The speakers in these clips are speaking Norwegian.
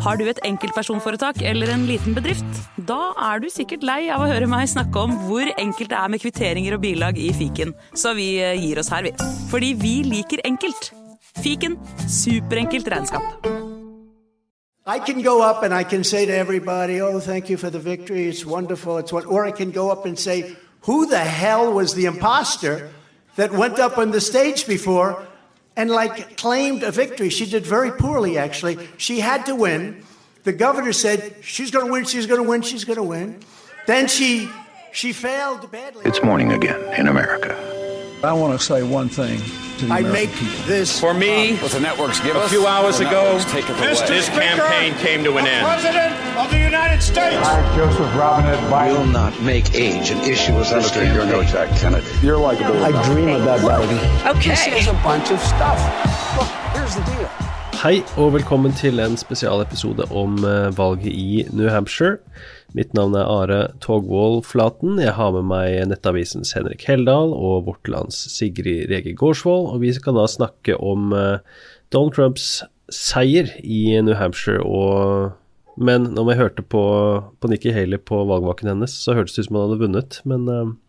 Har du et enkeltpersonforetak eller en liten bedrift? Da du sikkert lei av å høre meg snakke om hvor enkelt det med kvitteringer og bilag i fiken. Så vi gir oss her, vi. Fordi vi liker enkelt. Fiken, superenkelt regnskap. I can go up and I can say to everybody, oh, thank you for the victory, it's wonderful, or I can go up and say, who the hell was the imposter that went up on the stage before and claimed a victory? She did very poorly, actually. She had to win. The governor said, she's going to win, she's going to win, she's going to win. Then she failed badly. It's morning again in America. I want to say one thing to the American people. This for me, what the networks give a us, few hours ago, this campaign came to an end. President of the United States. I, Joseph Robinette Biden, will not make age an issue as a Senator, you're no Jack Kennedy. You're likable. I dream about Biden. Okay. This is a bunch of stuff. Look, here's the deal. Hei og velkommen til en spesialepisode om valget i New Hampshire. Mitt navn Are Togvold Flaten. Jeg har med meg Nettavisens Henrik Heldal og Vortlands Sigrid Rege Gårdsvold, og vi skal da snakke om Donald Trumps seier i New Hampshire. Men når jeg hørte på Nikki Haley på valgvaken hennes, så hørtes det ut som han hadde vunnet. Men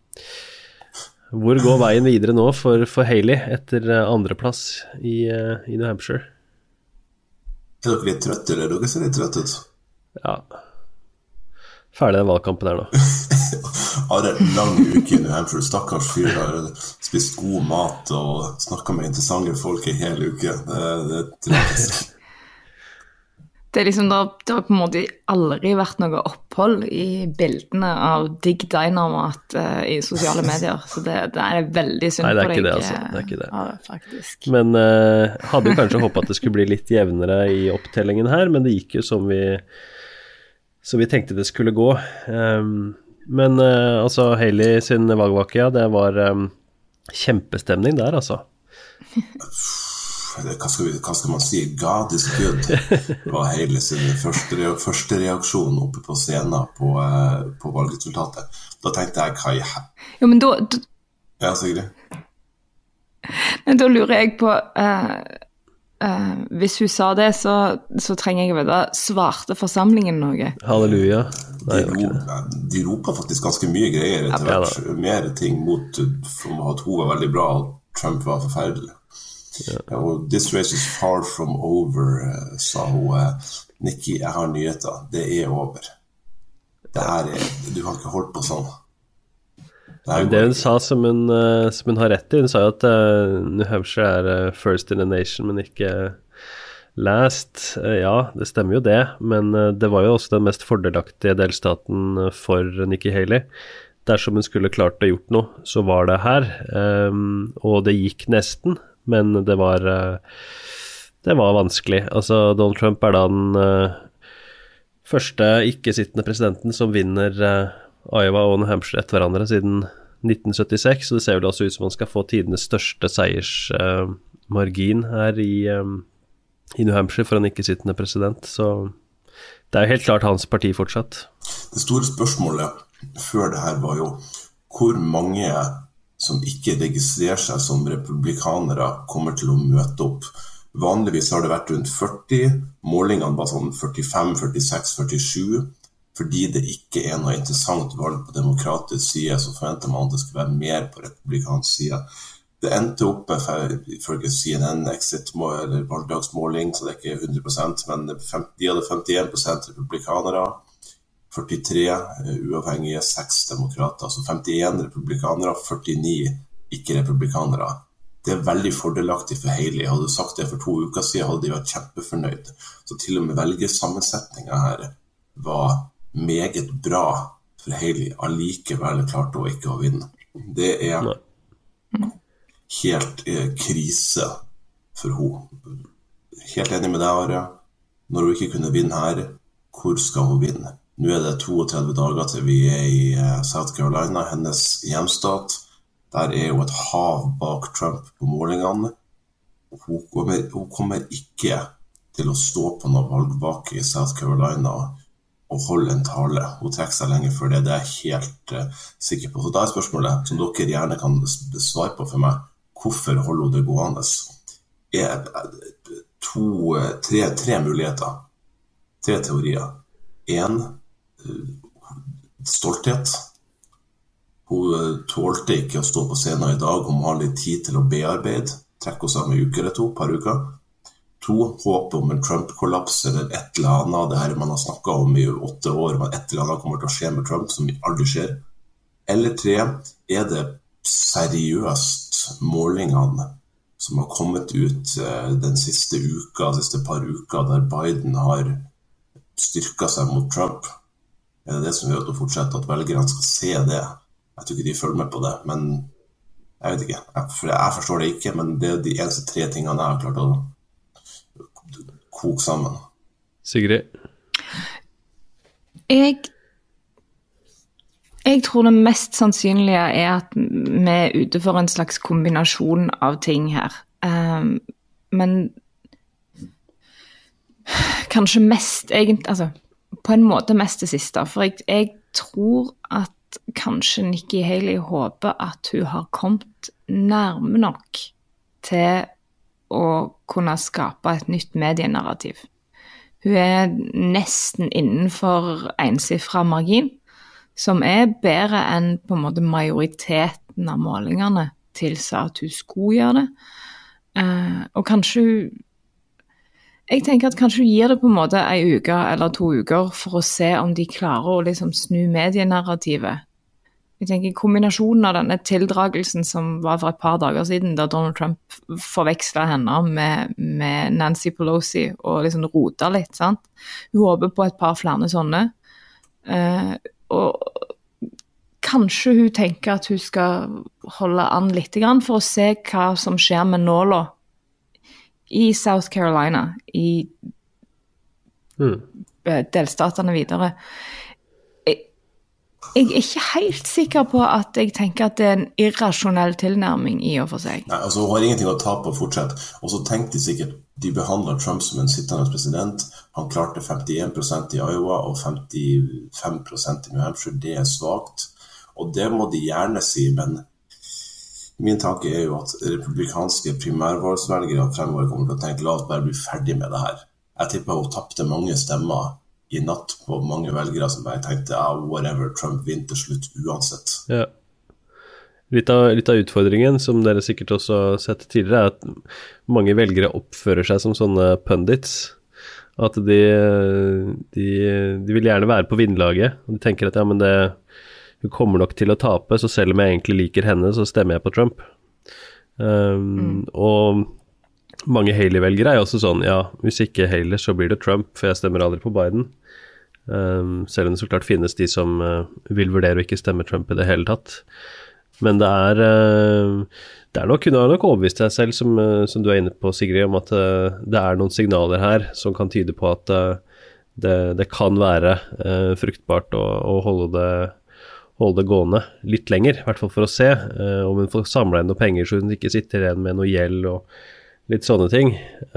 hvor går veien videre nå for Haley etter andreplass i New Hampshire? Dere litt trøtte, eller? Dere ser litt trøtte ut. Ja. Ferdig den valgkampen her nå. Har en lang uke i New Hampshire. Stakkars fyr har spist god mat og snakket med interessante folk i hele uke. Det tragisk. Det liksom, det har på en måte aldri vært noe opphold i bildene av Digg Dynamite i sosiale medier, så det veldig synd på deg. Nei, det ikke det, altså. Det ikke det. Ja, faktisk. Men hadde jo kanskje håpet at det skulle bli litt jevnere i opptellingen her, men det gikk jo som vi tenkte det skulle gå. Men altså, Haley sin valgvake, ja, det var kjempestemning der, altså. Hva skal man si? God is good var Haley sin første reaksjon oppe på scenen på valgresultatet. Da tenkte jeg, hva i Jo, men da... Ja, Sigrid? Men da lurer jeg på... hvis hun sa det, så trenger jeg å vite, svarte forsamlingen noe? Halleluja. Nei, de roper faktisk ganske mye greier etter hvert. Mer ting mot at hun var veldig bra og Trump var forferdelig. Og this race is far from over, sa hun. Nikki, jeg har nyheter. Det over. Det her du kan ikke holde på sånn. Det hun sa som hun har rett i, hun sa jo at New Hampshire first in a nation, men ikke last. Ja, det stemmer jo det, men det var jo også den mest fordelaktige delstaten for Nikki Haley. Dersom hun skulle klart å gjort noe, så var det her, og det gikk nesten, men det var vanskelig. Altså, Donald Trump da den første ikke-sittende presidenten som vinner Iowa og New Hampshire etter hverandre siden 1976, så det ser vel også ut som han skal få tidenes største seiersmargin her i New Hampshire for en ikke-sittende president, så det jo helt klart hans parti fortsatt. Det store spørsmålet før det her var jo hvor mange som ikke registrerer seg som republikanere kommer til å møte opp. Vanligvis har det vært rundt 40, målingene var sånn 45, 46, 47, fordi det ikke noe interessant valg på demokratisk side, så forventer man at det skal være mer på republikansk side. Det endte opp med, ifølge CNN, eller valgdagsmåling, så det ikke 100%, men de hadde 51% republikanere, 43 uavhengige, 6 demokrater, altså 51 republikanere, 49 ikke-republikanere. Det veldig fordelaktig for Haley. Hadde du sagt det for 2 uker siden, hadde de vært kjempefornøyd. Så til og med velgersammensetningen her var meget bra for Haley, allikevel klarte hun ikke å vinne. Det helt krise for hun. Helt enig med deg, Are. Når hun ikke kunne vinne her, hvor skal hun vinne? Nå det 32 dager til vi i South Carolina, hennes hjemstat. Der jo et hav bak Trump på målingene. Hun kommer ikke til å stå på noen valgvake i South Carolina og holde en tale. Hun trekker seg lenge før det jeg helt sikker på. Så da spørsmålet, som dere gjerne kan svare på for meg, hvorfor holder hun det gående? Tre muligheter. 3 teorier. 1, stolthet. Hun tålte ikke å stå på scenen i dag, hun må ha litt tid til å bearbeide, trekke oss av med uke eller 2, par uker. 2, håp om en Trump-kollaps eller et eller annet, det her man har snakket om i 8 år, men et eller annet kommer til å skje med Trump som aldri skjer. Eller 3, det seriøst målingene som har kommet ut den siste par uker, der Biden har styrket seg mot Trump? Det som gjør at hun fortsetter at velgerne skal se det? Jeg tror ikke de følger med på det, men jeg vet ikke. Jeg forstår det ikke, men det de eneste 3 tingene jeg har klart å koke sammen. Sigrid? Jeg tror det mest sannsynlige at vi ute for en slags kombinasjon av ting her. Men kanskje mest, altså på en måte mest det siste. For jeg tror at kanskje Nikki Haley håper at hun har kommet nærme nok til å kunne skape et nytt medienarrativ. Hun nesten innenfor ensifret margin, som bedre enn på en måte majoriteten av målingene tilsa at hun skulle gjøre det. Og kanskje jeg tenker at kanskje hun gir det på en måte en uke eller 2 uker for å se om de klarer å liksom snu medienarrativet. Jeg tenker kombinasjonen av denne tildragelsen som var for et par dager siden, da Donald Trump forvekslet henne med Nancy Pelosi og liksom rota litt, sant? Hun håper på et par flere sånne. Og kanskje hun tenker at hun skal holde an litt grann for å se hva som skjer med nåla i South Carolina, i delstatene videre. Jeg ikke helt sikker på at jeg tenker at det en irrasjonell tilnærming i og for seg. Nei, altså hun har ingenting å ta på fortsett. Og så tenkte de sikkert, de behandler Trump som en sittende president. Han klarte 51% i Iowa og 55% i New Hampshire. Det svagt. Og det må de gjerne si, men min tanke jo at republikanske primærvalgsvelgere fremover kommer til å tenke, la oss bare bli ferdig med det her. Jeg tipper hun tappte mange stemmer i natt på mange velgere som bare tenkte, whatever, Trump vinner til slutt uansett. Ja. Litt av utfordringen, som dere sikkert også har sett tidligere, at mange velgere oppfører seg som sånne pundits. At de vil gjerne være på vinnlaget, og de tenker at ja, men hun kommer nok til å tape, så selv om jeg egentlig liker henne, så stemmer jeg på Trump. Og mange Haley-velgere også sånn, ja, hvis ikke Haley, så blir det Trump, for jeg stemmer aldri på Biden. Selv om det så klart finnes de som vil vurdere å ikke stemme Trump i det hele tatt. Men det er nok, hun har nok overbevist seg selv, som du inne på, Sigrid, om at det noen signaler her som kan tyde på at det kan være fruktbart å holde det gående litt lenger, i hvert fall for å se om hun får samlet inn noen penger, så hun ikke sitter igjen med noe gjeld og litt sånne ting.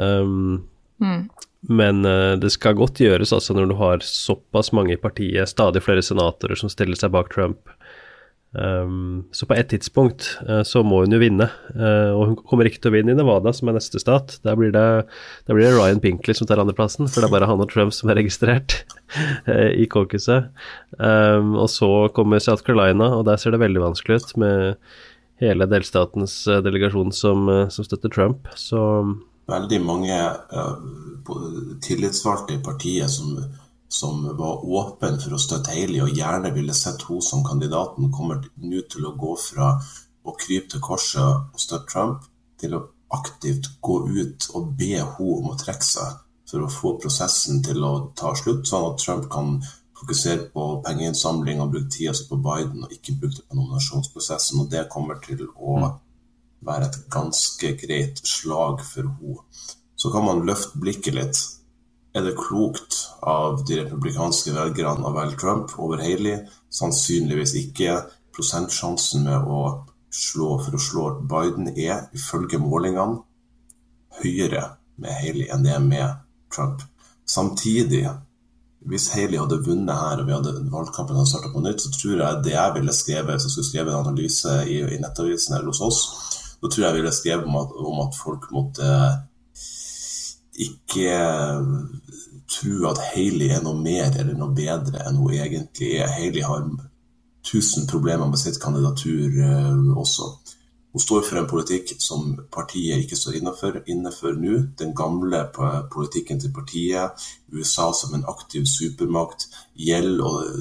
Men det skal godt gjøres altså når du har såpass mange i partiet, stadig flere senatorer som stiller seg bak Trump. Så på et tidspunkt så må hun jo vinne, og hun kommer ikke til å vinne i Nevada, som neste stat. Der blir det Ryan Pinkley som tar andreplassen, for det bare han og Trump som registrert i caucuset. Og så kommer South Carolina, og der ser det veldig vanskelig ut med hele delstatens delegasjon som støtter Trump. Så veldig mange tillitsvalgte i partiet som var åpen for å støtte Haley og gjerne ville sett hun som kandidaten, kommer nå til å gå fra å krype til korset og støtte Trump til å aktivt gå ut og be hun om å trekke seg for å få prosessen til å ta slutt, sånn at Trump kan fokusere på pengeinnsamling og bruke tida på Biden og ikke bruke det på nominasjonsprosessen, og det kommer til å være et ganske greit slag for henne. Så kan man løfte blikket litt. Det klokt av de republikanske velgerne å velge Trump over Haley? Sannsynligvis ikke. Prosentsjansen med å slå Biden ifølge målingene høyere med Haley enn det med Trump. Samtidig, hvis Haley hadde vunnet her og valgkampen hadde startet på nytt, så tror jeg det jeg ville skrevet, så skulle skrevet en analyse i nettavisen eller hos oss, da tror jeg ville skrevet om at folk måtte ikke tro at Haley noe mer eller noe bedre enn hun egentlig Haley har 1000 problemer med sitt kandidatur også. Hun står for en politikk som partiet ikke står innenfor nå. Den gamle politikken til partiet, USA som en aktiv supermakt, gjeld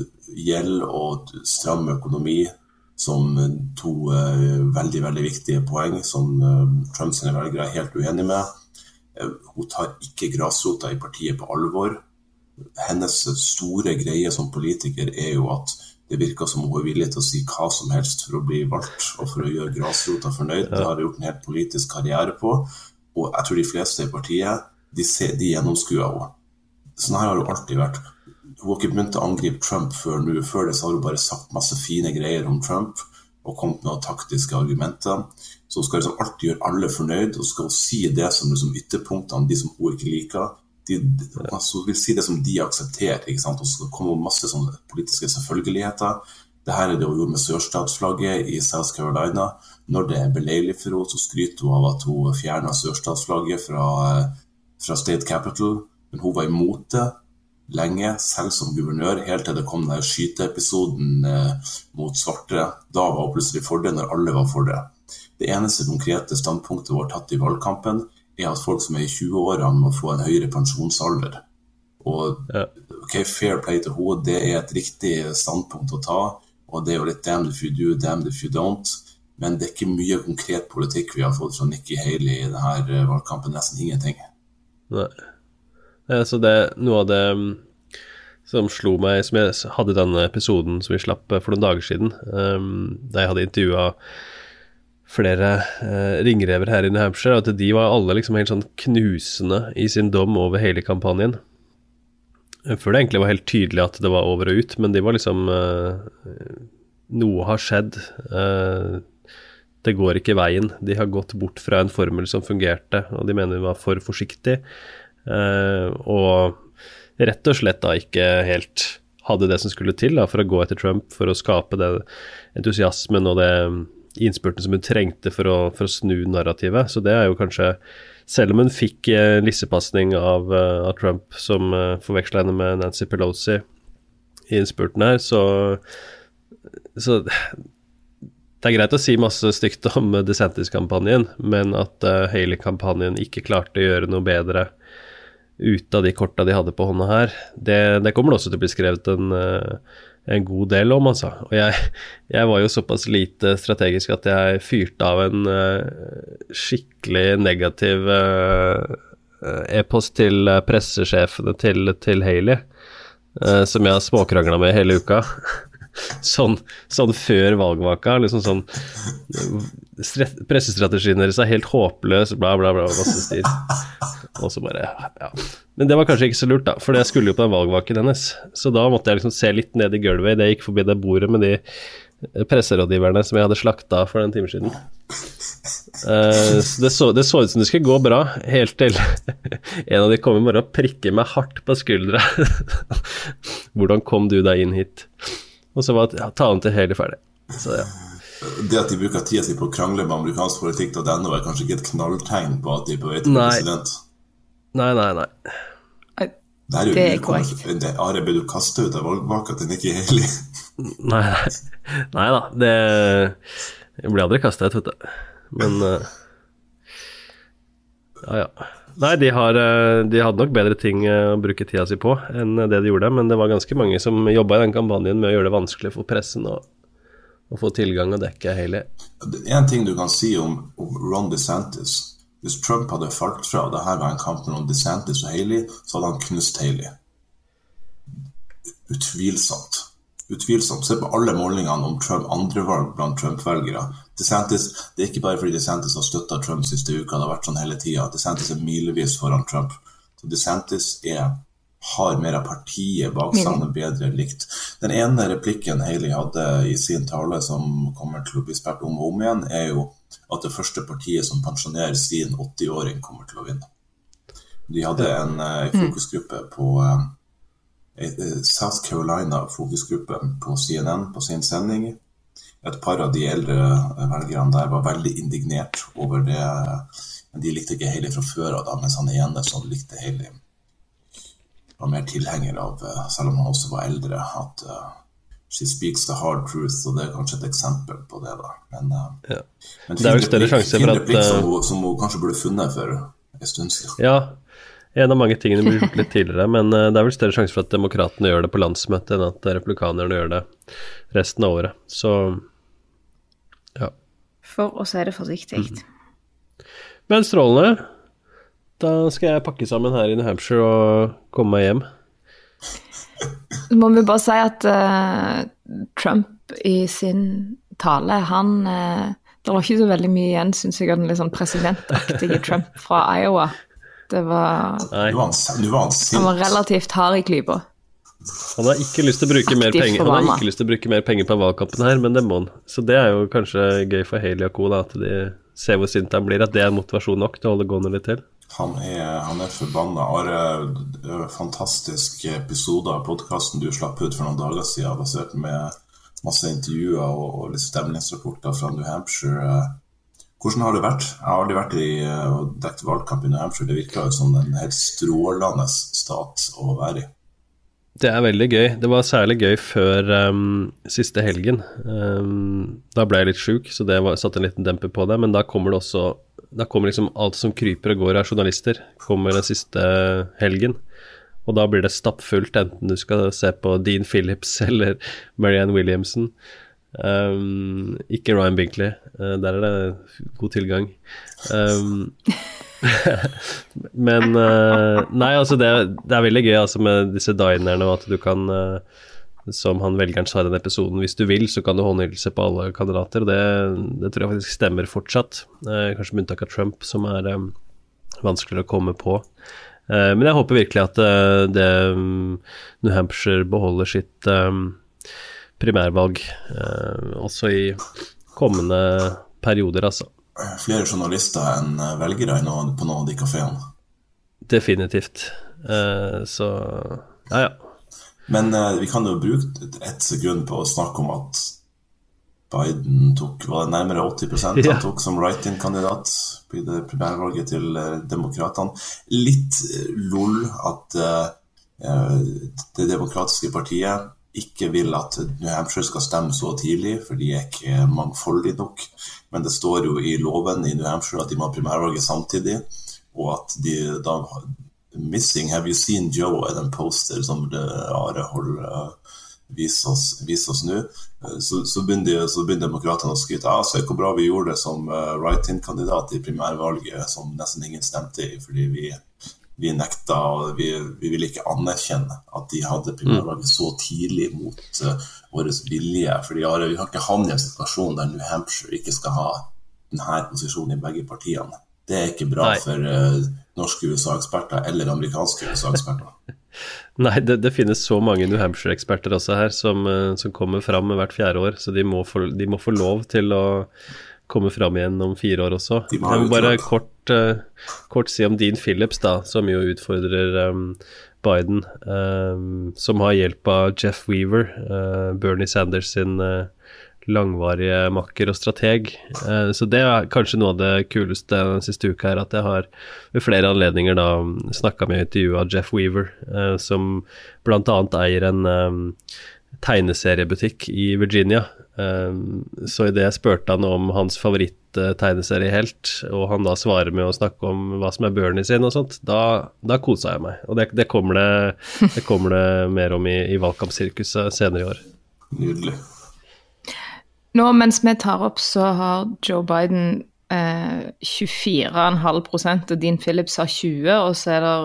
og stram økonomi som to veldig, veldig viktige poeng som Trump sine velgere helt uenige med. Hun tar ikke grasrota i partiet på alvor. Hennes store greie som politiker jo at det virker som hun villig til å si hva som helst for å bli valgt og for å gjøre grasrota fornøyd. Det har gjort en helt politisk karriere på, og jeg tror de fleste i partiet, de gjennomskuer henne. Sånn her har hun alltid vært. Hun har ikke begynt å angripe Trump før nå. Før det så har hun bare sagt masse fine greier om Trump og kommet med noen taktiske argumenter. Så hun skal liksom alltid gjøre alle fornøyd, og skal si det som liksom ytterpunktene, de som hun ikke liker. Så vil si det som de aksepterer, ikke sant? Og så kommer masse sånne politiske selvfølgeligheter. Det her det hun gjorde med sørstatsflagget i South Carolina. Når det beleilig for henne, så skryter hun av at hun fjernet sørstatsflagget fra State Capital. Men hun var imot det lenge, selv som guvernør, helt til det kom den skyteepisoden mot svarte. Da var hun plutselig for det, når alle var for det. Det eneste konkrete standpunktet hun har tatt i valgkampen at folk som i 20-årene må få en høyere pensjonsalder. Og fair play til henne, det et riktig standpunkt å ta, og det jo litt damned if you do, damned if you don't, men det ikke mye konkret politikk vi har fått fra Nikki Haley i denne valgkampen, nesten ingenting. Nei. Så det noe av det som slo meg, som jeg hadde i denne episoden som vi slapp for noen dager siden, da jeg hadde intervjuet flere ringrever her i New Hampshire, at de var alle liksom helt sånn knusende i sin dom over hele kampanjen. Før det egentlig var helt tydelig at det var over og ut, men de var liksom noe har skjedd. Det går ikke veien. De har gått bort fra en formel som fungerte, og de mener de var for forsiktig. Og rett og slett da ikke helt hadde det som skulle til da, for å gå etter Trump, for å skape den entusiasmen og det innspurten som hun trengte for å snu narrativet. Så det jo kanskje, selv om hun fikk lissepassning av Trump som forvekslet henne med Nancy Pelosi i innspurten her, så det greit å si masse stygt om DeSantis-kampanjen, men at Haley-kampanjen ikke klarte å gjøre noe bedre ut av de korta de hadde på hånda her, det kommer også til å bli skrevet en god del om, altså. Og jeg var jo såpass lite strategisk at jeg fyrte av en skikkelig negativ e-post til pressesjefene til Haley, som jeg har småkranglet med hele uka. Sånn før valgvaka, liksom sånn pressestrategien deres helt håpløs, bla bla bla, masse styr. Og så bare, ja. Men det var kanskje ikke så lurt da, for jeg skulle jo på den valgvaken hennes. Så da måtte jeg liksom se litt ned i gulvet, det gikk forbi det bordet med de presserådgiverne som jeg hadde slakta for den timen siden. Så det så ut som det skulle gå bra, helt til en av de kom i morgen og prikker meg hardt på skuldra. Hvordan kom du deg inn hit? Og så var det, ta den til hele ferdig. Så ja. Det at de bruker tida si på å krangle med amerikansk politikk, og denne kanskje ikke et knalltegn på at de på vei til president. Nei. Det jo korrekt. Are, ble du kastet ut av valgvaka til Nikki Haley? Nei da, jeg ble aldri kastet ut, vet du. Men ja. Nei, de hadde nok bedre ting å bruke tida si på enn det de gjorde, men det var ganske mange som jobbet i den kampanjen med å gjøre det vanskelig for pressen å få tilgang og dekke Haley. En ting du kan si om Ron DeSantis, hvis Trump hadde falt fra, og det her var en kamp mellom DeSantis og Haley, så hadde han knust Haley. Utvilsomt. Se på alle målingene om Trump, andrevalg blant Trump-velgere. DeSantis, det ikke bare fordi DeSantis har støttet Trump siste uka, det har vært sånn hele tiden. DeSantis milevis foran Trump. Så DeSantis har mer av partiet bak seg, han bedre likt. Den ene replikken Haley hadde i sin tale, som kommer til å bli spilt om og om igjen, jo at det første partiet som pensjonerer sin 80-åring kommer til å vinne. De hadde en fokusgruppe på South Carolina fokusgruppen på CNN på sin sending. Et par av de eldre velgerne der var veldig indignert over det, men de likte ikke Haley fra før av da, mens han ene som likte Haley var mer tilhenger av, selv om han også var eldre, at she speaks the hard truth, og det kanskje et eksempel på det da. Men det vel større sjanse for at... som hun kanskje burde funnet for en stund siden. Ja, en av mange tingene blir gjort litt tidligere, men det vel større sjanse for at demokratene gjør det på landsmøtet enn at republikanerne gjør det resten av året. Så, ja. For å si det forsiktig. Men strålende. Da skal jeg pakke sammen her i New Hampshire og komme meg hjem. Så må vi bare si at Trump i sin tale, det var ikke så veldig mye igjen, synes jeg, av den litt sånn presidentaktige Trump fra Iowa. Det var... Han var relativt hard i klypa. Han har ikke lyst til å bruke mer penger. Han har ikke lyst til å bruke mer penger på valgkampen her, men det må han. Så det jo kanskje gøy for Haley og Co, da, at de ser hvor sint han blir, at det motivasjon nok til å holde gående litt til. Han forbannet. Are, fantastisk episode av podcasten du slapp ut for noen dager siden, basert med masse intervjuer og litt stemningsrapporter fra New Hampshire. Hvordan har det vært? Jeg har aldri vært i og dekket valgkamp i New Hampshire. Det virker jo som en helt strålende stat å være i. Det veldig gøy. Det var særlig gøy før siste helgen. Da ble jeg litt syk, så det satt en liten demper på det, men da kommer det også, da kommer liksom alt som kryper og går av journalister, kommer den siste helgen, og da blir det stappfullt, enten du skal se på Dean Phillips eller Marianne Williamson. Ikke Ryan Binkley, der det god tilgang. Men nei, altså det veldig gøy altså med disse dinerne, og at du kan som han velgeren sa i den episoden, hvis du vil så kan du håndhilse på alle kandidater, og det tror jeg faktisk stemmer fortsatt, kanskje med unntak av Trump som vanskeligere å komme på, men jeg håper virkelig at det New Hampshire beholder sitt primærvalg også i kommende perioder, altså. Flere journalister enn velgere på noen av de kaféene. Definitivt. Så, ja. Men vi kan jo bruke et sekund på å snakke om at Biden var det nærmere 80% han tok som write-in-kandidat i det primærvalget til demokratene. Litt lol at det demokratiske partiet ikke vil at New Hampshire skal stemme så tidlig, for de ikke mangfoldige nok. Men det står jo i loven i New Hampshire at de må ha primærvalget samtidig, og at de da Missing, have you seen Joe? Den poster som Are viser oss nå. Så begynner demokratene å skryte så hvor bra vi gjorde det som write-in-kandidat i primærvalget, som nesten ingen stemte i, fordi vi nekta, og vi ville ikke anerkjenne at de hadde primærvalget så tidlig mot vår vilje, fordi vi kan ikke havne i en situasjon der New Hampshire ikke skal ha denne posisjonen i begge partiene. Det ikke bra for norske USA-eksperter eller amerikanske USA-eksperter. Nei, det finnes så mange New Hampshire-eksperter også her som kommer frem med hvert 4. år, så de må få lov til å komme frem igjen om 4 år også. Jeg må bare kort si om Dean Phillips da, som jo utfordrer Biden, som har hjelp av Jeff Weaver, Bernie Sanders sin langvarige makker og strateg. Så det kanskje noe av det kuleste den siste uka her, at jeg har ved flere anledninger da snakket med intervjuet av Jeff Weaver, som blant annet eier en tegneseriebutikk i Virginia. Så i det spurte han om hans favoritt-tegneseriehelt, og han da svarer med å snakke om hva som Bernie sin og sånt, da koset jeg meg. Og det kommer det mer om i valgkampsirkuset senere i år. Nydelig. Nå, mens vi tar opp, så har Joe Biden 24,5%, og Dean Phillips har 20%, og så det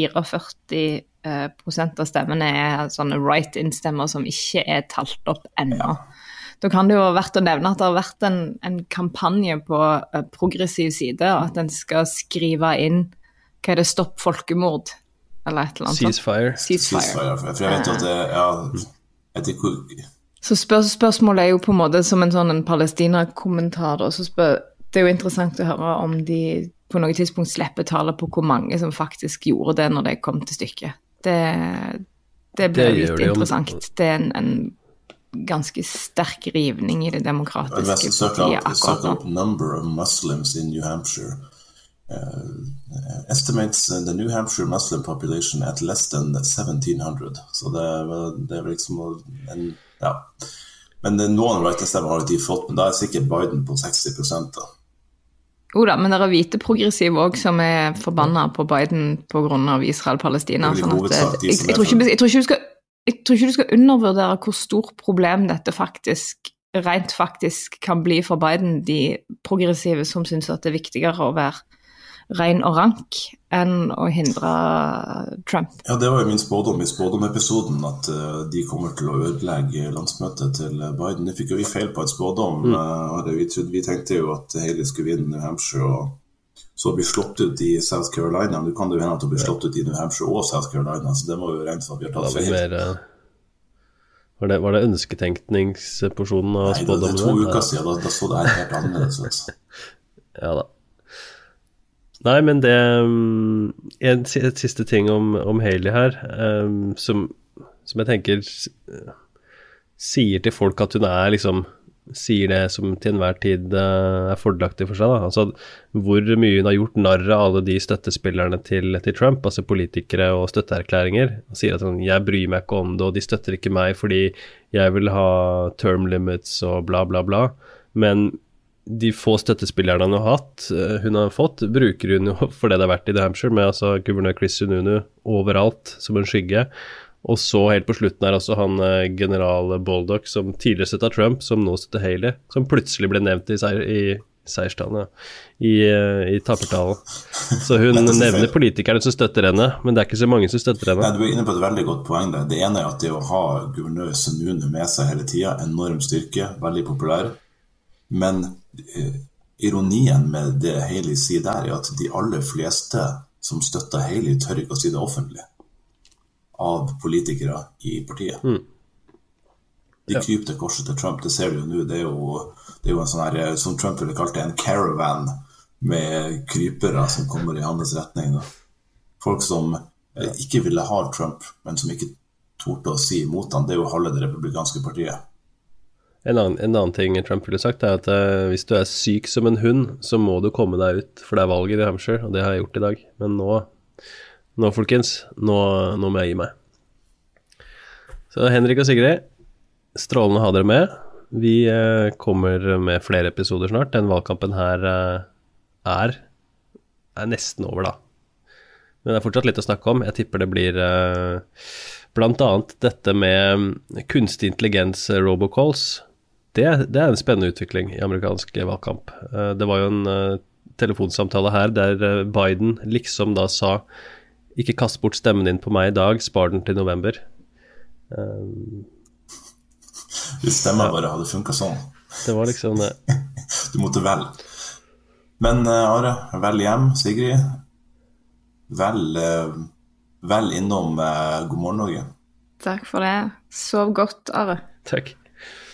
44% av stemmene sånne write-in-stemmer som ikke talt opp ennå. Da kan det jo vært å nevne at det har vært en kampanje på progressiv side, at den skal skrive inn, hva det stopp folkemord, eller et eller annet. Ceasefire. For jeg vet at det Så spørsmålet jo på en måte som en sånn Palestina-kommentar, og så det jo interessant å høre om de på noe tidspunkt slipper tallet på hvor mange som faktisk gjorde det når det kom til stykket. Det blir litt interessant. Det en ganske sterk rivning i det demokratiske partiet akkurat nå. Søk opp number of Muslims in New Hampshire. estimates the New Hampshire Muslim population at less than 1700. Så det liksom ja. Men noen write-stemmer har de fått, men da sikkert Biden på 60% da. Da, men det hvite progressive også som forbannet på Biden på grunn av Israel-Palestina. Sånn jeg tror ikke du skal undervurdere hvor stort problem dette rent faktisk kan bli for Biden, de progressive som synes at det viktigere å være ren og rank enn å hindre Trump. Ja, det var jo min spådom i spådom-episoden at de kommer til å ødelegge landsmøtet til Biden. Det fikk jo vi feil på et spådom. Vi tenkte jo at Haley skulle vinne New Hampshire og så bli slått ut i South Carolina. Men du kan jo hende at du blir slått ut i New Hampshire og South Carolina, så det må jo regnes for at vi har tatt feil. Var det ønsketenkningsporsjonen av spådommen? Nei, det 2 uker siden, da så det her helt annerledes. Ja da. Nei, men det et siste ting om Haley her, som jeg tenker sier til folk at hun liksom, sier det som til enhver tid fordelaktig for seg da. Altså hvor mye hun har gjort narr av alle de støttespillerne til Trump, altså politikere og støtteerklæringer, og sier at jeg bryr meg ikke om det, og de støtter ikke meg fordi jeg vil ha term limits og bla bla bla, men de få støttespillerne hun har fått, bruker hun jo for det det har vært i New Hampshire, med altså guvernør Chris Sununu overalt som en skygge. Og så helt på slutten også han general Bolduc, som tidligere støttet Trump, som nå støtter Haley, som plutselig ble nevnt i seierstalen, i tapertalen. Så hun nevner politikerne som støtter henne, men det ikke så mange som støtter henne. Nei, du inne på et veldig godt poeng der. Det ene at det å ha guvernør Sununu med seg hele tiden, enorm styrke, veldig populær. Men ironien med det Haley sier der at de aller fleste som støtter Haley tør ikke å si det offentlig av politikere i partiet. De kryper til korset til Trump, det ser du jo nå. Det er jo en sånn her, som Trump ville kalt det, en caravan med krypere som kommer i hans retning. Da. Folk som ikke ville ha Trump, men som ikke torde å si imot han, det er jo halve det republikanske partiet. En annen ting Trump ville sagt at hvis du syk som en hund, så må du komme deg ut, for det valg i New Hampshire, og det har jeg gjort i dag. Men nå folkens, nå må jeg gi meg. Så Henrik og Sigrid, strålende å ha dere med. Vi kommer med flere episoder snart. Den valgkampen her er nesten over da. Men det fortsatt litt å snakke om. Jeg tipper det blir blant annet dette med kunstig intelligens robocalls. Det er en spennende utvikling i amerikansk valgkamp. Det var jo en telefonsamtale her der Biden liksom da sa ikke kast bort stemmen din på meg i dag, spar den til november. Hvis stemmen bare hadde funket sånn. Det var liksom det. Du måtte vel. Men Are, vel hjem, Sigrid. Vel innom God morgen Norge. Takk for det. Sov godt, Are. Takk.